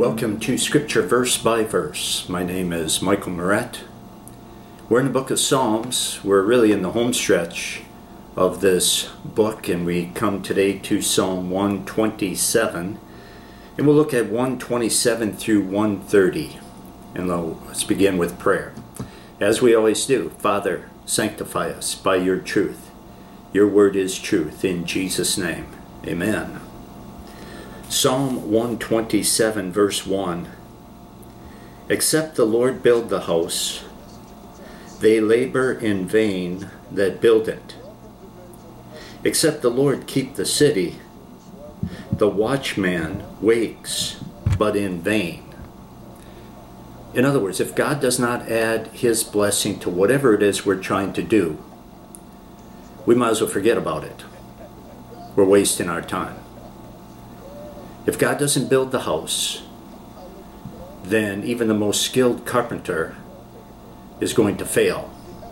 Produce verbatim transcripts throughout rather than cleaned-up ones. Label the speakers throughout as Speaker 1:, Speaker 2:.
Speaker 1: Welcome to Scripture Verse by Verse. My name is Michael Moret. We're in the book of Psalms. We're really in the home stretch of this book, and we come today to Psalm one twenty-seven. And we'll look at one twenty-seven through one thirty. And let's begin with prayer. As we always do, Father, sanctify us by your truth. Your word is truth. In Jesus' name, amen. Psalm one twenty-seven, verse one. Except the Lord build the house, they labor in vain that build it. Except the Lord keep the city, the watchman wakes, but in vain. In other words, if God does not add his blessing to whatever it is we're trying to do, we might as well forget about it. We're wasting our time. If God doesn't build the house, then even the most skilled carpenter is going to fail.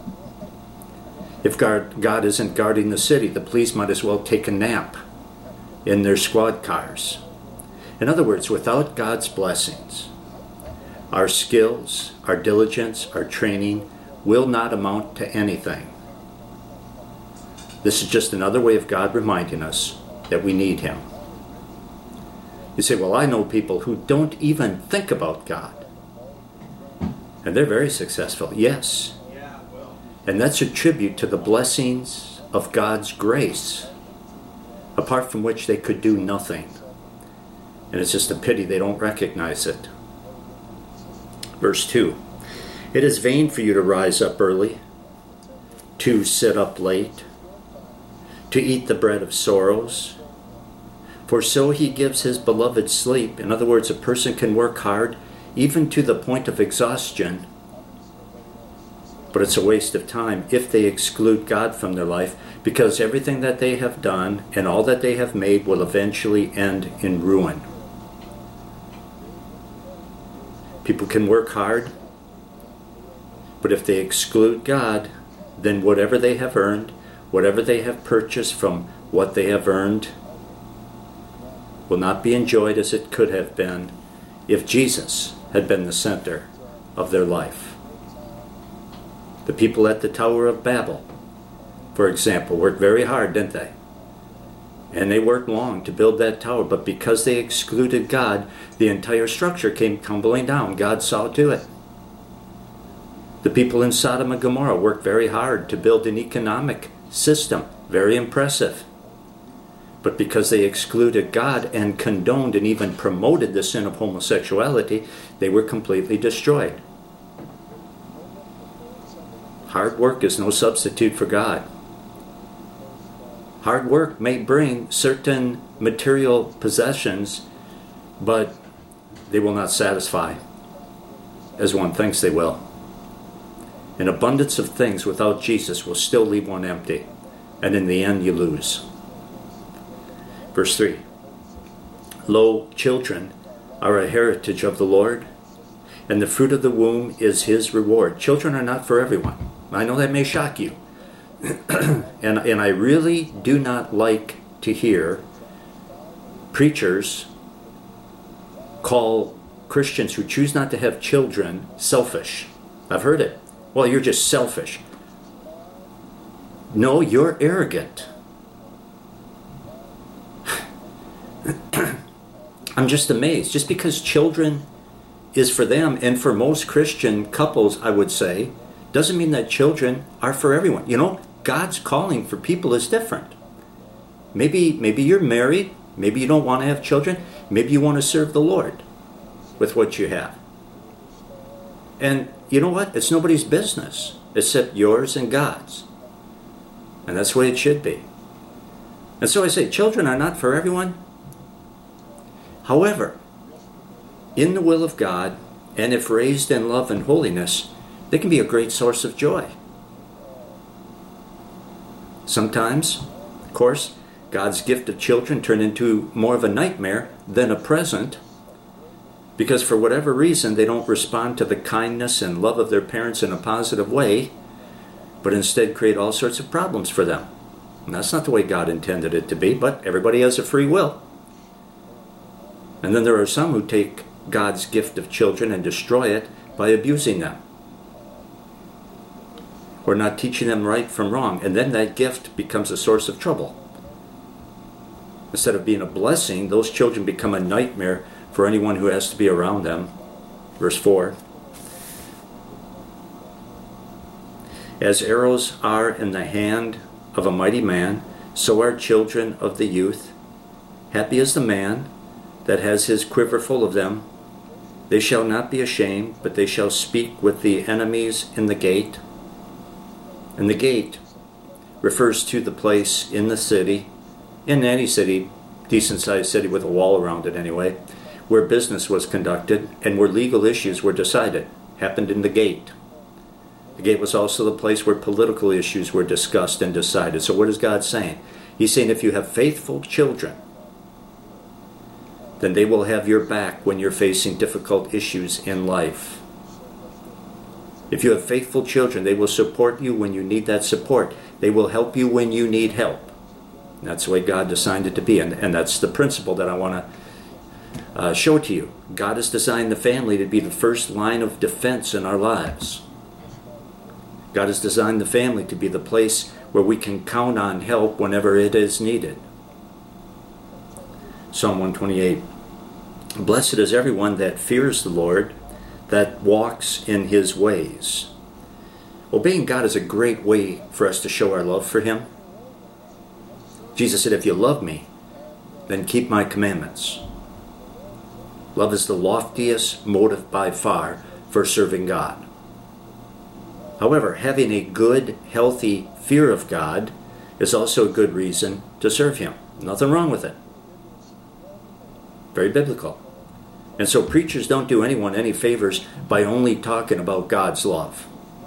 Speaker 1: If God, God isn't guarding the city, the police might as well take a nap in their squad cars. In other words, without God's blessings, our skills, our diligence, our training will not amount to anything. This is just another way of God reminding us that we need him. You say, well, I know people who don't even think about God. And they're very successful. Yes. And that's a tribute to the blessings of God's grace, apart from which they could do nothing. And it's just a pity they don't recognize it. Verse two. It is vain for you to rise up early, to sit up late, to eat the bread of sorrows. For so he gives his beloved sleep. In other words, a person can work hard, even to the point of exhaustion, but it's a waste of time if they exclude God from their life, because everything that they have done and all that they have made will eventually end in ruin. People can work hard, but if they exclude God, then whatever they have earned, whatever they have purchased from what they have earned, will not be enjoyed as it could have been if Jesus had been the center of their life. The people at the Tower of Babel, for example, worked very hard, didn't they? And they worked long to build that tower, but because they excluded God, the entire structure came tumbling down. God saw to it. The people in Sodom and Gomorrah worked very hard to build an economic system, very impressive. But because they excluded God and condoned and even promoted the sin of homosexuality, they were completely destroyed. Hard work is no substitute for God. Hard work may bring certain material possessions, but they will not satisfy as one thinks they will. An abundance of things without Jesus will still leave one empty, and in the end you lose. Verse three. Lo, children are a heritage of the Lord, and the fruit of the womb is his reward. Children are not for everyone. I know that may shock you. and, and I really do not like to hear preachers call Christians who choose not to have children selfish. I've heard it. Well, you're just selfish. No, you're arrogant. I'm just amazed. Just because children is for them, and for most Christian couples, I would say, doesn't mean that children are for everyone. You know, God's calling for people is different. Maybe, maybe you're married. Maybe you don't want to have children. Maybe you want to serve the Lord with what you have. And you know what? It's nobody's business except yours and God's. And that's the way it should be. And so I say, children are not for everyone. However, in the will of God, and if raised in love and holiness, they can be a great source of joy. Sometimes, of course, God's gift of children turn into more of a nightmare than a present, because for whatever reason they don't respond to the kindness and love of their parents in a positive way, but instead create all sorts of problems for them. And that's not the way God intended it to be, but everybody has a free will. And then there are some who take God's gift of children and destroy it by abusing them. Or not teaching them right from wrong. And then that gift becomes a source of trouble. Instead of being a blessing, those children become a nightmare for anyone who has to be around them. Verse four. As arrows are in the hand of a mighty man, so are children of the youth. Happy is the man that has his quiver full of them. They shall not be ashamed, but they shall speak with the enemies in the gate. And the gate refers to the place in the city, in any city, decent-sized city with a wall around it anyway, where business was conducted and where legal issues were decided. Happened in the gate. The gate was also the place where political issues were discussed and decided. So what is God saying? He's saying if you have faithful children, then they will have your back when you're facing difficult issues in life. If you have faithful children, they will support you when you need that support. They will help you when you need help. And that's the way God designed it to be. And, and that's the principle that I want to uh, show to you. God has designed the family to be the first line of defense in our lives. God has designed the family to be the place where we can count on help whenever it is needed. Psalm one twenty-eight. Blessed is everyone that fears the Lord, that walks in his ways. Obeying God is a great way for us to show our love for him. Jesus said, if you love me, then keep my commandments. Love is the loftiest motive by far for serving God. However, having a good, healthy fear of God is also a good reason to serve him. Nothing wrong with it. Very biblical. And so preachers don't do anyone any favors by only talking about God's love.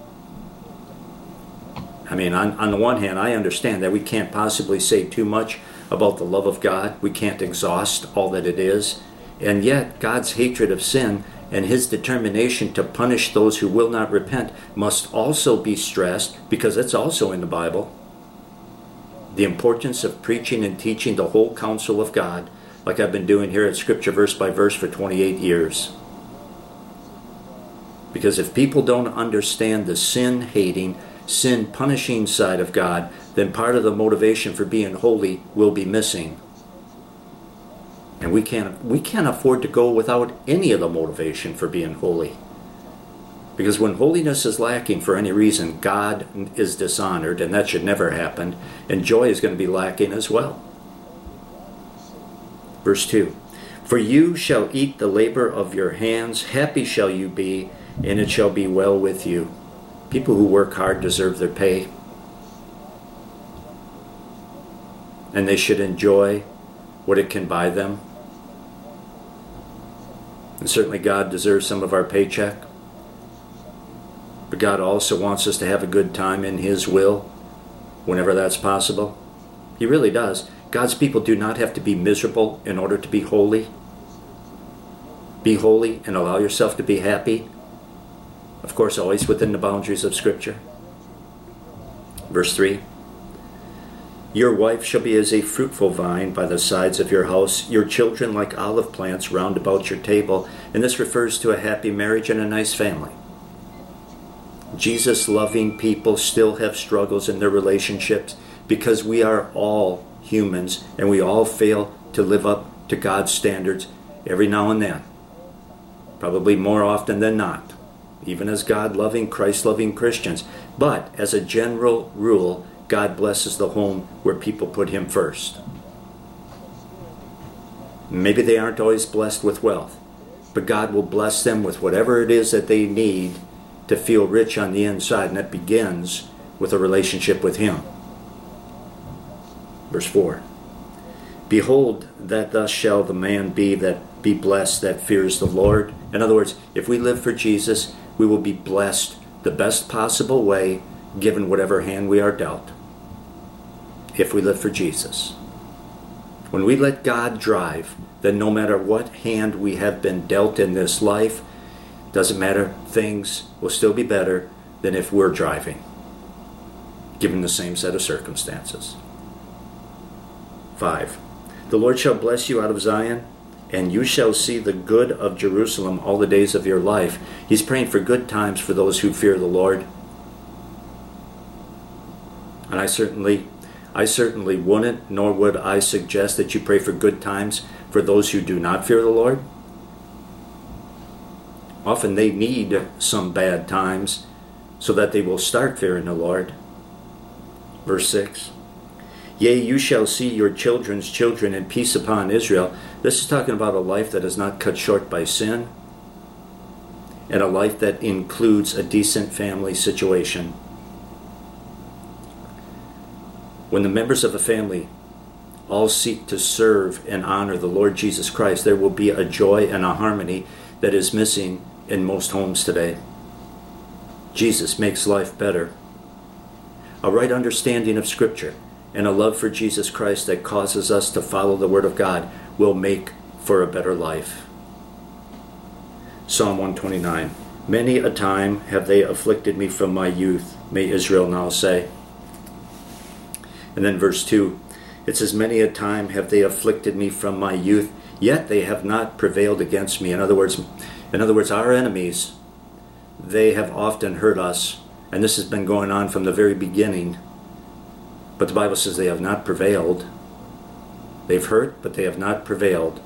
Speaker 1: I mean, on, on the one hand, I understand that we can't possibly say too much about the love of God. We can't exhaust all that it is. And yet, God's hatred of sin and his determination to punish those who will not repent must also be stressed, because it's also in the Bible. The importance of preaching and teaching the whole counsel of God, like I've been doing here at Scripture verse by verse for twenty-eight years. Because if people don't understand the sin-hating, sin-punishing side of God, then part of the motivation for being holy will be missing. And we can't, we can't afford to go without any of the motivation for being holy. Because when holiness is lacking for any reason, God is dishonored, and that should never happen, and joy is going to be lacking as well. Verse two, for you shall eat the labor of your hands, happy shall you be, and it shall be well with you. People who work hard deserve their pay. And they should enjoy what it can buy them. And certainly God deserves some of our paycheck. But God also wants us to have a good time in his will, whenever that's possible. He really does. God's people do not have to be miserable in order to be holy. Be holy and allow yourself to be happy. Of course, always within the boundaries of Scripture. Verse three. Your wife shall be as a fruitful vine by the sides of your house, your children like olive plants round about your table. And this refers to a happy marriage and a nice family. Jesus-loving people still have struggles in their relationships because we are all humans and we all fail to live up to God's standards every now and then. Probably more often than not, even as God-loving, Christ-loving Christians. But as a general rule, God blesses the home where people put him first. Maybe they aren't always blessed with wealth, but God will bless them with whatever it is that they need to feel rich on the inside, and that begins with a relationship with him. Verse four. Behold, that thus shall the man be that be blessed that fears the Lord. In other words, if we live for Jesus, we will be blessed the best possible way, given whatever hand we are dealt. If we live for Jesus. When we let God drive, then no matter what hand we have been dealt in this life, doesn't matter, things will still be better than if we're driving, given the same set of circumstances. Five. The Lord shall bless you out of Zion, and you shall see the good of Jerusalem all the days of your life. He's praying for good times for those who fear the Lord. And I certainly, I certainly wouldn't, nor would I suggest that you pray for good times for those who do not fear the Lord. Often they need some bad times so that they will start fearing the Lord. Verse six. Yea, you shall see your children's children and peace upon Israel. This is talking about a life that is not cut short by sin, and a life that includes a decent family situation. When the members of a family all seek to serve and honor the Lord Jesus Christ, there will be a joy and a harmony that is missing in most homes today. Jesus makes life better. A right understanding of Scripture and a love for Jesus Christ that causes us to follow the Word of God will make for a better life. Psalm one twenty-nine. Many a time have they afflicted me from my youth, may Israel now say. And then verse two, it says, many a time have they afflicted me from my youth, yet they have not prevailed against me. In other words, in other words, our enemies, they have often hurt us, and this has been going on from the very beginning. But the Bible says they have not prevailed. They've hurt, but they have not prevailed.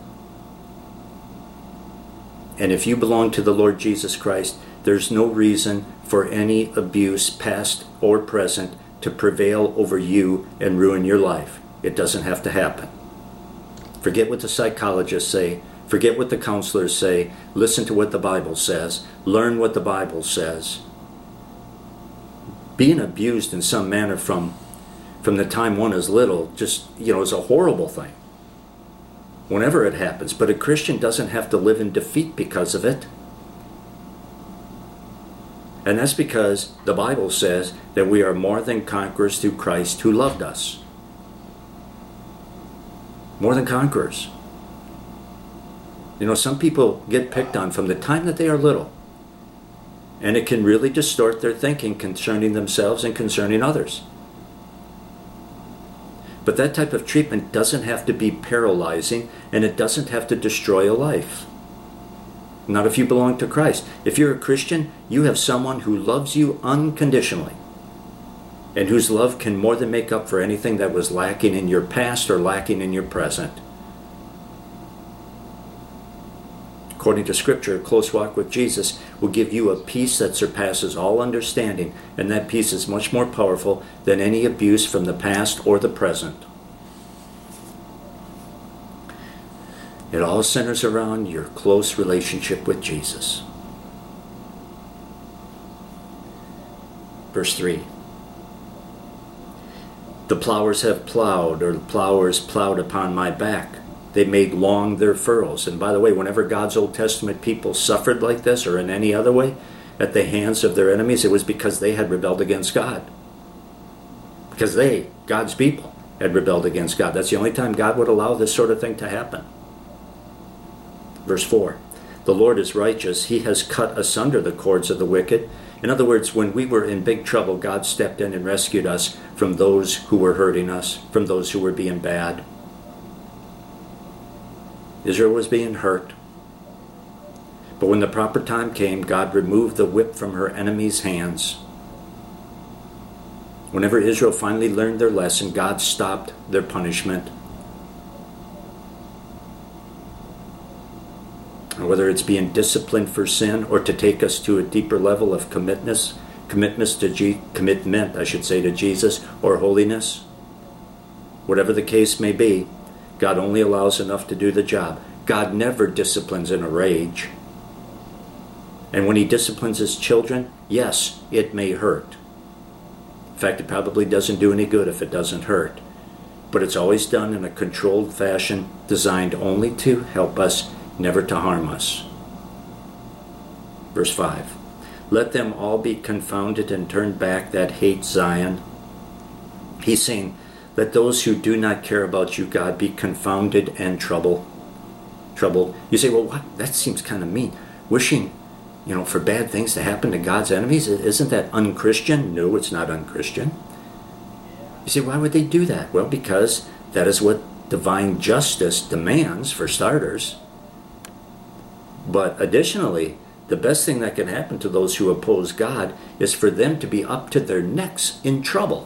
Speaker 1: And if you belong to the Lord Jesus Christ, there's no reason for any abuse, past or present, to prevail over you and ruin your life. It doesn't have to happen. Forget what the psychologists say. Forget what the counselors say. Listen to what the Bible says. Learn what the Bible says. Being abused in some manner from from the time one is little, just, you know, is a horrible thing. Whenever it happens. But a Christian doesn't have to live in defeat because of it. And that's because the Bible says that we are more than conquerors through Christ who loved us. More than conquerors. You know, some people get picked on from the time that they are little. And it can really distort their thinking concerning themselves and concerning others. But that type of treatment doesn't have to be paralyzing, and it doesn't have to destroy a life. Not if you belong to Christ. If you're a Christian, you have someone who loves you unconditionally, and whose love can more than make up for anything that was lacking in your past or lacking in your present. According to Scripture, a close walk with Jesus will give you a peace that surpasses all understanding, and that peace is much more powerful than any abuse from the past or the present. It all centers around your close relationship with Jesus. Verse three. The plowers have plowed, or the plowers plowed upon my back. They made long their furrows. And by the way, whenever God's Old Testament people suffered like this, or in any other way, at the hands of their enemies, it was because they had rebelled against God. Because they, God's people, had rebelled against God. That's the only time God would allow this sort of thing to happen. Verse four. The Lord is righteous. He has cut asunder the cords of the wicked. In other words, when we were in big trouble, God stepped in and rescued us from those who were hurting us, from those who were being bad. Israel was being hurt. But when the proper time came, God removed the whip from her enemies' hands. Whenever Israel finally learned their lesson, God stopped their punishment. And whether it's being disciplined for sin or to take us to a deeper level of commitment, commitments to G, commitment, I should say, to Jesus or holiness, whatever the case may be, God only allows enough to do the job. God never disciplines in a rage. And when He disciplines His children, yes, it may hurt. In fact, it probably doesn't do any good if it doesn't hurt. But it's always done in a controlled fashion, designed only to help us, never to harm us. Verse five. Let them all be confounded and turned back that hate Zion. He's saying, let those who do not care about you, God, be confounded and troubled. Troubled. You say, well, what? That seems kind of mean. Wishing, you know, for bad things to happen to God's enemies, isn't that unchristian? No, it's not unchristian. You say, why would they do that? Well, because that is what divine justice demands, for starters. But additionally, the best thing that can happen to those who oppose God is for them to be up to their necks in trouble.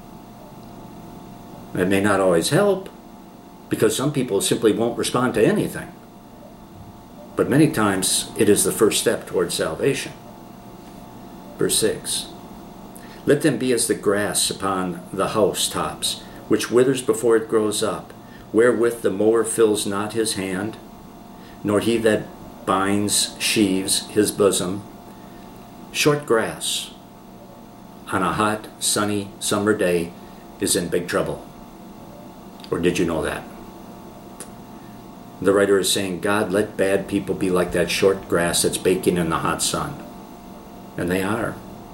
Speaker 1: It may not always help, because some people simply won't respond to anything. But many times it is the first step towards salvation. Verse six. Let them be as the grass upon the housetops, which withers before it grows up, wherewith the mower fills not his hand, nor he that binds sheaves his bosom. Short grass on a hot, sunny summer day is in big trouble. Or did you know that? The writer is saying, God, let bad people be like that short grass that's baking in the hot sun. And they are.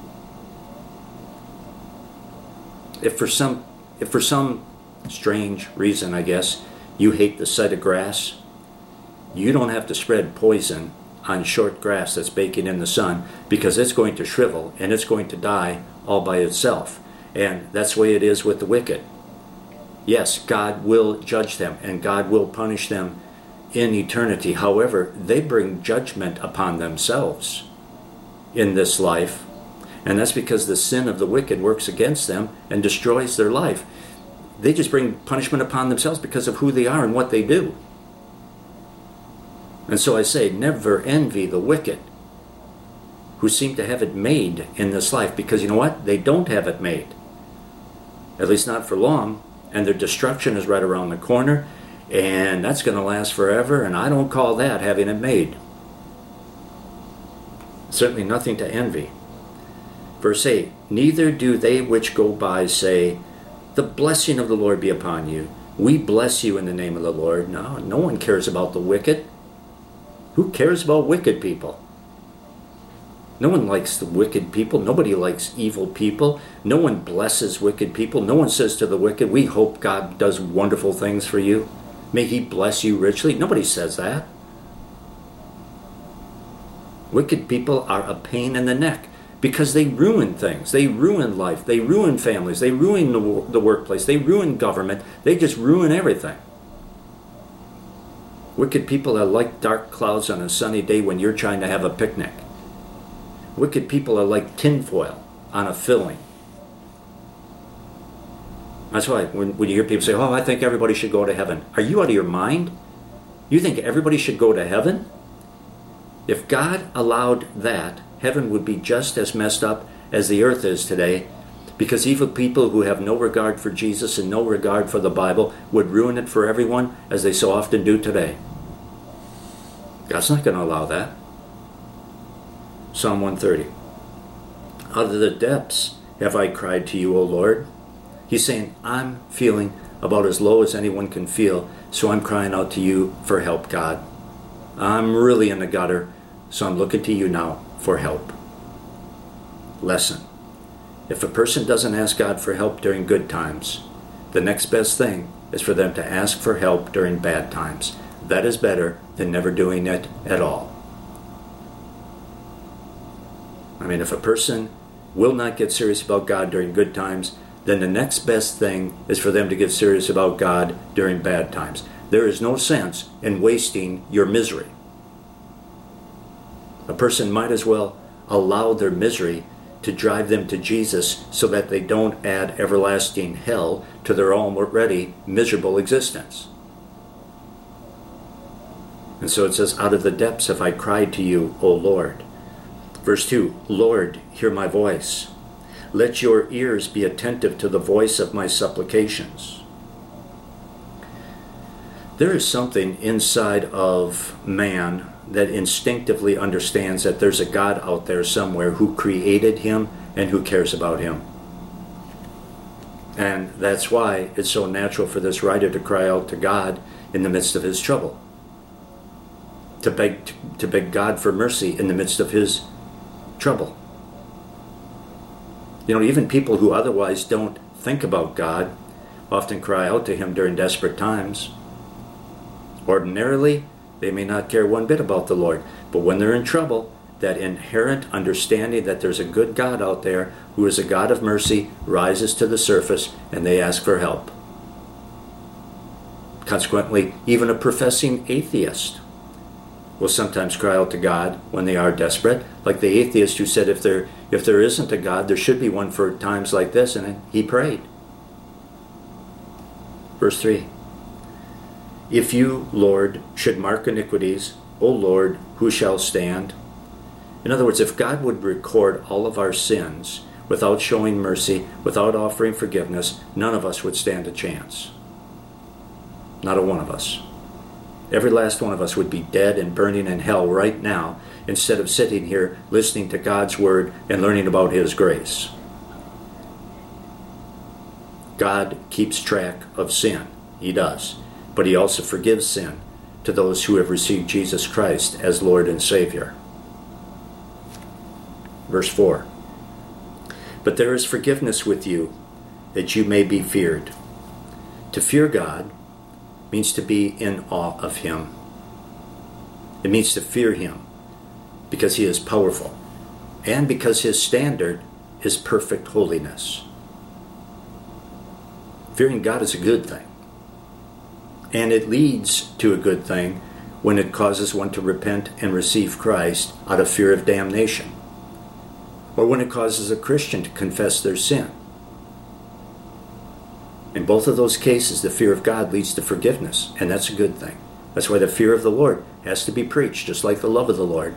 Speaker 1: If for some, if for some strange reason, I guess, you hate the sight of grass, you don't have to spread poison on short grass that's baking in the sun, because it's going to shrivel and it's going to die all by itself. And that's the way it is with the wicked. Yes, God will judge them and God will punish them in eternity. However, they bring judgment upon themselves in this life, and that's because the sin of the wicked works against them and destroys their life. They just bring punishment upon themselves because of who they are and what they do. And so I say, never envy the wicked who seem to have it made in this life, because you know what? They don't have it made. At least not for long. And their destruction is right around the corner, and that's going to last forever, and I don't call that having it made. Certainly nothing to envy. Verse eight, neither do they which go by say, the blessing of the Lord be upon you. We bless you in the name of the Lord. No, no one cares about the wicked. Who cares about wicked people? No one likes the wicked people. Nobody likes evil people. No one blesses wicked people. No one says to the wicked, we hope God does wonderful things for you. May he bless you richly. Nobody says that. Wicked people are a pain in the neck because they ruin things. They ruin life. They ruin families. They ruin the, the workplace. They ruin government. They just ruin everything. Wicked people are like dark clouds on a sunny day when you're trying to have a picnic. Wicked people are like tinfoil on a filling. That's why when, when you hear people say, oh, I think everybody should go to heaven. Are you out of your mind? You think everybody should go to heaven? If God allowed that, heaven would be just as messed up as the earth is today, because evil people who have no regard for Jesus and no regard for the Bible would ruin it for everyone, as they so often do today. God's not going to allow that. Psalm one thirty. Out of the depths have I cried to you, O Lord. He's saying, I'm feeling about as low as anyone can feel, so I'm crying out to you for help, God. I'm really in the gutter, so I'm looking to you now for help. Lesson. If a person doesn't ask God for help during good times, the next best thing is for them to ask for help during bad times. That is better than never doing it at all. I mean, if a person will not get serious about God during good times, then the next best thing is for them to get serious about God during bad times. There is no sense in wasting your misery. A person might as well allow their misery to drive them to Jesus so that they don't add everlasting hell to their already miserable existence. And so it says, out of the depths have I cried to you, O Lord. Verse two, Lord, hear my voice. Let your ears be attentive to the voice of my supplications. There is something inside of man that instinctively understands that there's a God out there somewhere who created him and who cares about him. And that's why it's so natural for this writer to cry out to God in the midst of his trouble. To beg, to beg God for mercy in the midst of his trouble. You know, even people who otherwise don't think about God often cry out to him during desperate times. Ordinarily, they may not care one bit about the Lord, but when they're in trouble, that inherent understanding that there's a good God out there who is a God of mercy rises to the surface, and they ask for help. Consequently, even a professing atheist will sometimes cry out to God when they are desperate, like the atheist who said if there if there isn't a God, there should be one for times like this, and he prayed. Verse three. If you, Lord, should mark iniquities, O Lord, who shall stand? In other words, if God would record all of our sins without showing mercy, without offering forgiveness, none of us would stand a chance. Not a one of us. Every last one of us would be dead and burning in hell right now, instead of sitting here listening to God's word and learning about his grace. God keeps track of sin. He does. But he also forgives sin to those who have received Jesus Christ as Lord and Savior. Verse four. But there is forgiveness with you, that you may be feared. To fear God means to be in awe of him. It means to fear him because he is powerful and because his standard is perfect holiness. Fearing God is a good thing. And it leads to a good thing when it causes one to repent and receive Christ out of fear of damnation. Or when it causes a Christian to confess their sin. In both of those cases, the fear of God leads to forgiveness, and that's a good thing. That's why the fear of the Lord has to be preached, just like the love of the Lord.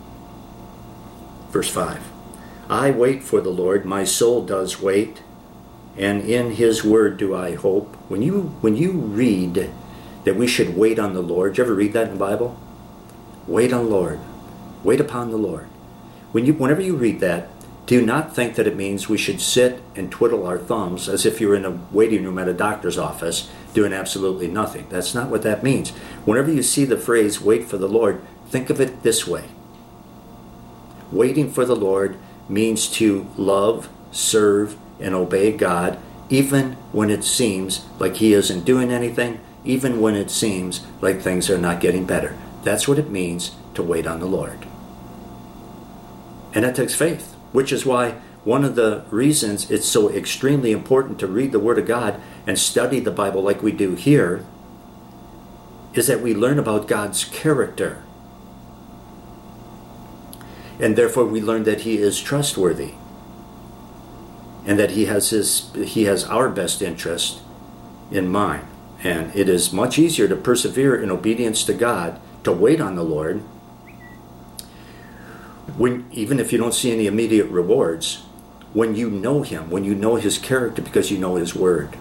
Speaker 1: Verse five. I wait for the Lord, my soul does wait, and in his word do I hope. When you, when you read that we should wait on the Lord, do you ever read that in the Bible? Wait on the Lord. Wait upon the Lord. When you, whenever you read that, do not think that it means we should sit and twiddle our thumbs as if you're in a waiting room at a doctor's office doing absolutely nothing. That's not what that means. Whenever you see the phrase, wait for the Lord, think of it this way. Waiting for the Lord means to love, serve, and obey God, even when it seems like he isn't doing anything, even when it seems like things are not getting better. That's what it means to wait on the Lord. And that takes faith, which is why one of the reasons it's so extremely important to read the Word of God and study the Bible like we do here is that we learn about God's character. And therefore we learn that he is trustworthy and that he has his he has our best interest in mind. And it is much easier to persevere in obedience to God, to wait on the Lord, when, even if you don't see any immediate rewards, when you know him, when you know his character because you know his word.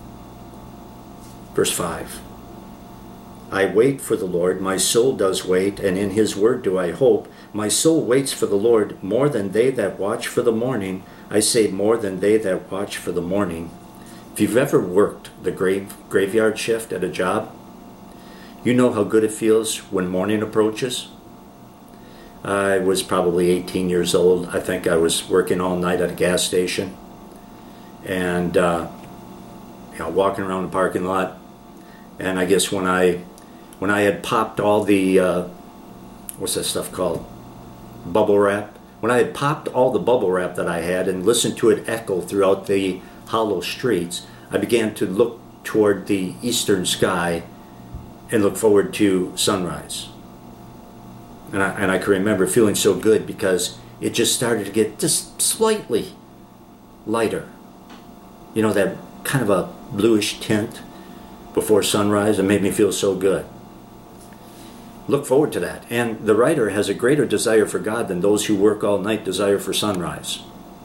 Speaker 1: Verse five. I wait for the Lord, my soul does wait, and in his word do I hope. My soul waits for the Lord more than they that watch for the morning. I say more than they that watch for the morning. If you've ever worked the grave, graveyard shift at a job, you know how good it feels when morning approaches. I was probably eighteen years old. I think I was working all night at a gas station and uh, you know, walking around the parking lot. And I guess when I when I had popped all the uh, what's that stuff called? Bubble wrap. When I had popped all the bubble wrap that I had and listened to it echo throughout the hollow streets, I began to look toward the eastern sky and look forward to sunrise. And I, and I can remember feeling so good because it just started to get just slightly lighter. You know, that kind of a bluish tint before sunrise. It made me feel so good. Look forward to that. And the writer has a greater desire for God than those who work all night desire for sunrise.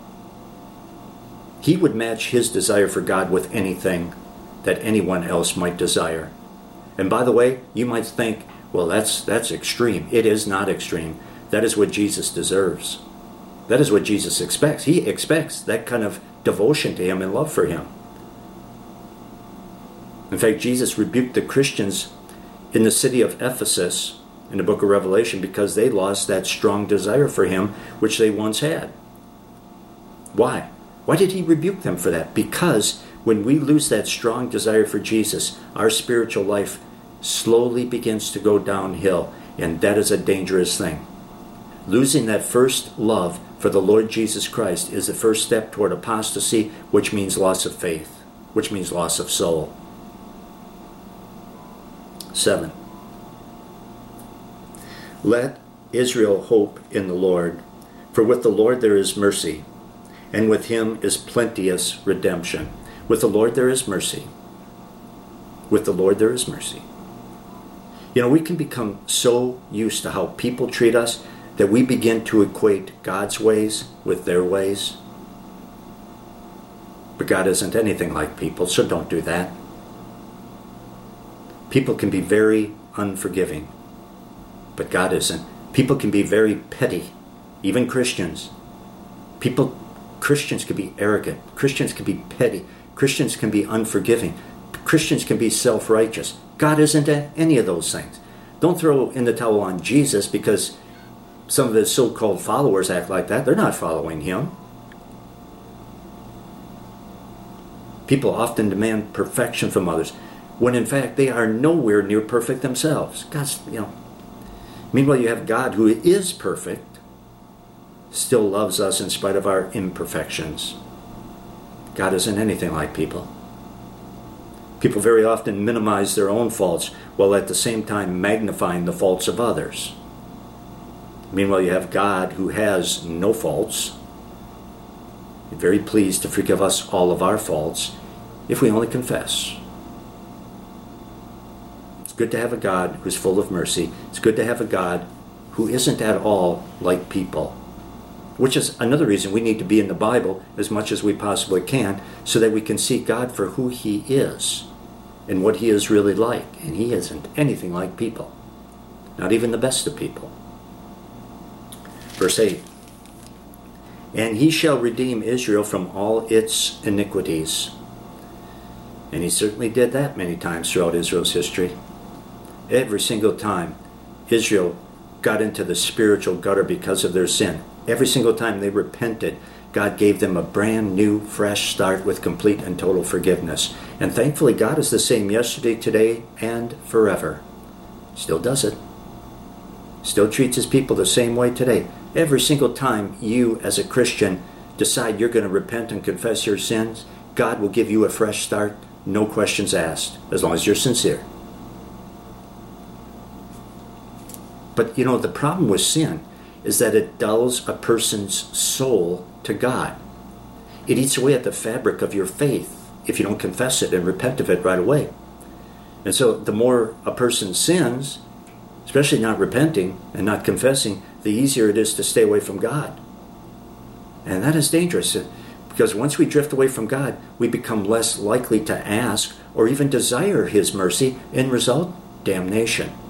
Speaker 1: He would match his desire for God with anything that anyone else might desire. And by the way, you might think, well, that's that's extreme. It is not extreme. That is what Jesus deserves. That is what Jesus expects. He expects that kind of devotion to him and love for him. In fact, Jesus rebuked the Christians in the city of Ephesus in the book of Revelation because they lost that strong desire for him which they once had. Why? Why did he rebuke them for that? Because when we lose that strong desire for Jesus, our spiritual life slowly begins to go downhill, and that is a dangerous thing. Losing that first love for the Lord Jesus Christ is the first step toward apostasy, which means loss of faith, which means loss of soul. Seven. Let Israel hope in the Lord, for with the Lord there is mercy, and with him is plenteous redemption. With the Lord there is mercy. With the Lord there is mercy. You know, we can become so used to how people treat us that we begin to equate God's ways with their ways. But God isn't anything like people, so don't do that. People can be very unforgiving, but God isn't. People can be very petty, even Christians. People, Christians can be arrogant. Christians can be petty. Christians can be unforgiving. Christians can be self-righteous. God isn't any of those things. Don't throw in the towel on Jesus because some of his so-called followers act like that. They're not following him. People often demand perfection from others, when in fact they are nowhere near perfect themselves. God's, you know. Meanwhile, you have God who is perfect, still loves us in spite of our imperfections. God isn't anything like people. People very often minimize their own faults while at the same time magnifying the faults of others. Meanwhile, you have God who has no faults, very pleased to forgive us all of our faults if we only confess. It's good to have a God who's full of mercy. It's good to have a God who isn't at all like people, which is another reason we need to be in the Bible as much as we possibly can so that we can see God for who he is and what he is really like. And he isn't anything like people, not even the best of people. Verse eight, and he shall redeem Israel from all its iniquities. And he certainly did that many times throughout Israel's history. Every single time Israel got into the spiritual gutter because of their sin, every single time they repented, God gave them a brand new, fresh start with complete and total forgiveness. And thankfully, God is the same yesterday, today, and forever. Still does it. Still treats his people the same way today. Every single time you, as a Christian, decide you're going to repent and confess your sins, God will give you a fresh start, no questions asked, as long as you're sincere. But, you know, the problem with sin is that it dulls a person's soul to God. It eats away at the fabric of your faith if you don't confess it and repent of it right away. And so the more a person sins, especially not repenting and not confessing, the easier it is to stay away from God. And that is dangerous, because once we drift away from God, we become less likely to ask or even desire his mercy, and result, damnation.